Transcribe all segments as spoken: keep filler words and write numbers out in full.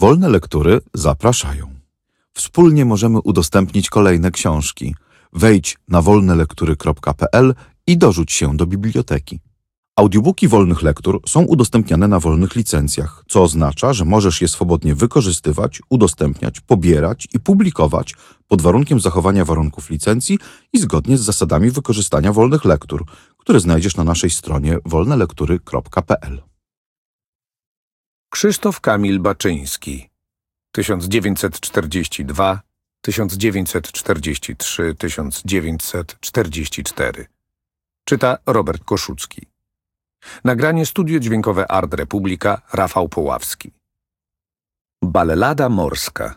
Wolne Lektury zapraszają. Wspólnie możemy udostępnić kolejne książki. Wejdź na wolne lektury kropka p l i dorzuć się do biblioteki. Audiobooki Wolnych Lektur są udostępniane na wolnych licencjach, co oznacza, że możesz je swobodnie wykorzystywać, udostępniać, pobierać i publikować pod warunkiem zachowania warunków licencji i zgodnie z zasadami wykorzystania wolnych lektur, które znajdziesz na naszej stronie wolne lektury kropka p l. Krzysztof Kamil Baczyński tysiąc dziewięćset czterdziesty drugi do tysiąc dziewięćset czterdziestego trzeciego do tysiąc dziewięćset czterdziestego czwartego. Czyta Robert Koszucki. Nagranie studio dźwiękowe Art Republika, Rafał Poławski. Ballada morska.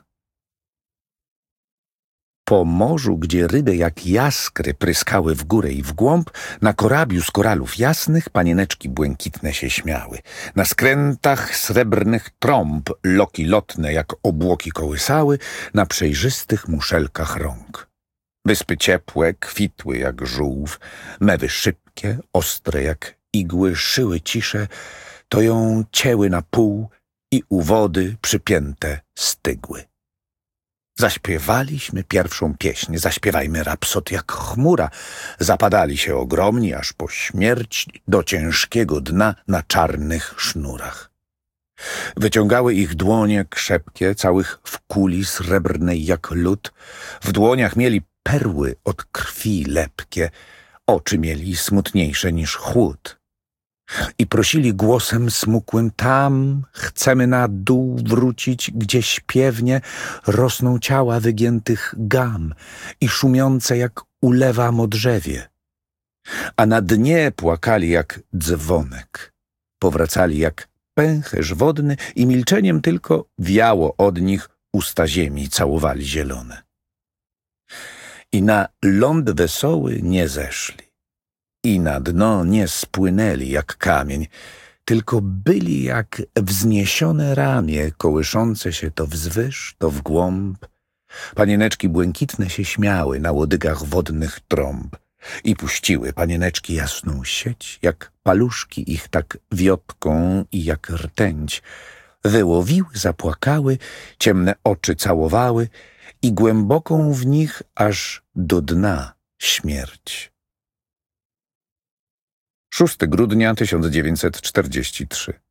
Po morzu, gdzie ryby jak jaskry pryskały w górę i w głąb, na korabiu z koralów jasnych panieneczki błękitne się śmiały. Na skrętach srebrnych trąb loki lotne jak obłoki kołysały, na przejrzystych muszelkach rąk. Wyspy ciepłe, kwitły jak żółw, mewy szybkie, ostre jak igły szyły cisze, to ją cięły na pół i u wody przypięte stygły. Zaśpiewaliśmy pierwszą pieśń, zaśpiewajmy rapsod jak chmura. Zapadali się ogromni, aż po śmierć do ciężkiego dna na czarnych sznurach. Wyciągały ich dłonie krzepkie, całych w kuli srebrnej jak lód. W dłoniach mieli perły od krwi lepkie, oczy mieli smutniejsze niż chłód. I prosili głosem smukłym tam, chcemy na dół wrócić, gdzie śpiewnie rosną ciała wygiętych gam i szumiące jak ulewa modrzewie. A na dnie płakali jak dzwonek, powracali jak pęcherz wodny i milczeniem tylko wiało od nich usta ziemi całowali zielone. I na ląd wesoły nie zeszli. I na dno nie spłynęli jak kamień, tylko byli jak wzniesione ramię, kołyszące się to wzwyż, to w głąb. Panieneczki błękitne się śmiały na łodygach wodnych trąb i puściły panieneczki jasną sieć, jak paluszki ich tak wiotką i jak rtęć. Wyłowiły, zapłakały, ciemne oczy całowały i głęboką w nich aż do dna śmierć. szóstego grudnia tysiąc dziewięćset czterdziesty trzeci.